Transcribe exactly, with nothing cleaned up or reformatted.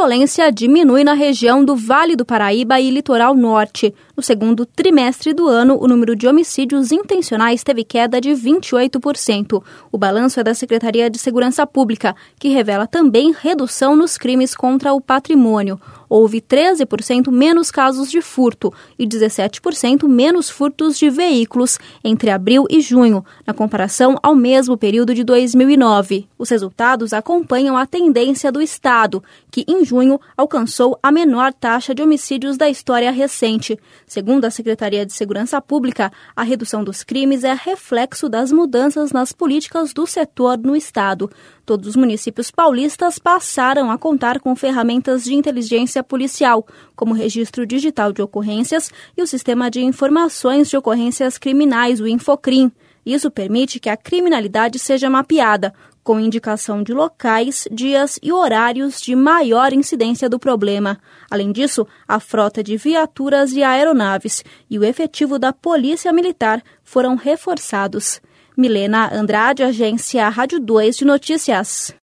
violência diminui na região do Vale do Paraíba e Litoral Norte. No segundo trimestre do ano, o número de homicídios intencionais teve queda de vinte e oito por cento. O balanço é da Secretaria de Segurança Pública, que revela também redução nos crimes contra o patrimônio. Houve treze por cento menos casos de furto e dezessete por cento menos furtos de veículos entre abril e junho, na comparação ao mesmo período de dois mil e nove. Os resultados acompanham a tendência do Estado, que em junho alcançou a menor taxa de homicídios da história recente. Segundo a Secretaria de Segurança Pública, a redução dos crimes é reflexo das mudanças nas políticas do setor no Estado. Todos os municípios paulistas passaram a contar com ferramentas de inteligência policial, como o Registro Digital de Ocorrências e o Sistema de Informações de Ocorrências Criminais, o Infocrim. Isso permite que a criminalidade seja mapeada, com indicação de locais, dias e horários de maior incidência do problema. Além disso, a frota de viaturas e aeronaves e o efetivo da Polícia Militar foram reforçados. Milena Andrade, Agência Rádio dois de Notícias.